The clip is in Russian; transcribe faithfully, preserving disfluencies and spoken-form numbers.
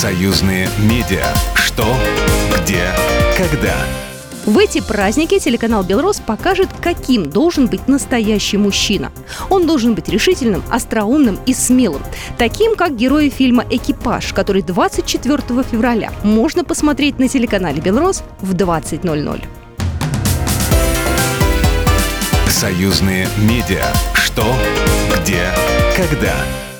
Союзные медиа. Что, где, когда. В эти праздники телеканал «Белрос» покажет, каким должен быть настоящий мужчина. Он должен быть решительным, остроумным и смелым. Таким, как герои фильма «Экипаж», который двадцать четвёртого февраля можно посмотреть на телеканале «Белрос» в двадцать ноль ноль. Союзные медиа. Что, где, когда.